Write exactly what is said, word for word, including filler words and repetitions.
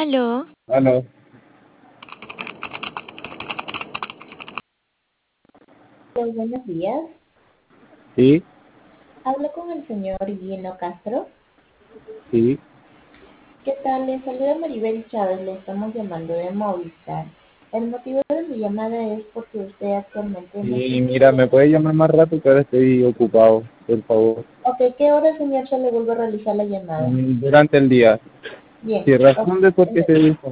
Aló, Aló, Hola, buenos días. sí, Hablo con el señor Guino Castro. sí, ¿Qué tal? Le saluda Maribel Chávez, le estamos llamando de Movistar. El motivo de mi llamada es porque usted actualmente y mira, necesita... ¿me puede llamar más rápido que ahora estoy ocupado, por favor? Ok, ¿qué hora, señor, se le vuelvo a realizar la llamada? Mm, Durante el día. Bien, Si ok. responde porque le- se dijo.